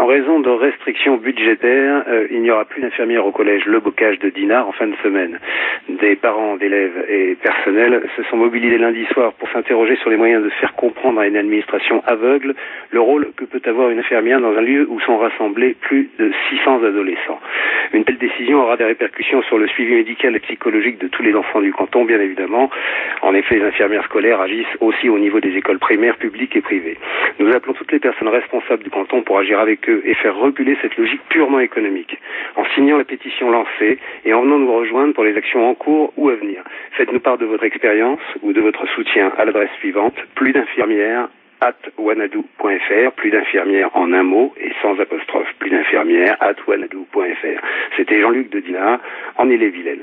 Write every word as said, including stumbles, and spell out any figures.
raison de restrictions budgétaires, euh, il n'y aura plus d'infirmières au collège Le Bocage de Dinard en fin de semaine. Des parents d'élèves et personnels se sont mobilisés lundi soir pour s'interroger sur les moyens de faire comprendre à une administration aveugle le rôle que peut avoir une infirmière dans un lieu où sont rassemblés plus de six cents adolescents. Une telle décision aura des répercussions sur le suivi médical et psychologique de tous les enfants du canton, bien évidemment. En effet, les infirmières scolaires agissent aussi au niveau des écoles primaires, publiques et privées. Nous appelons toutes les personnes responsables du canton pour agir avec eux et faire reculer cette logique purement économique. En signant la pétition lancée et en venant nous rejoindre pour les actions en cours ou à venir. Faites-nous part de votre expérience ou de votre soutien à l'adresse suivante, plus d'infirmières at wanadoo point fr, plus d'infirmières en un mot et sans apostrophe, plus d'infirmières at wanadoo point fr. C'était Jean-Luc de Dinard, en Ille-et-Vilaine.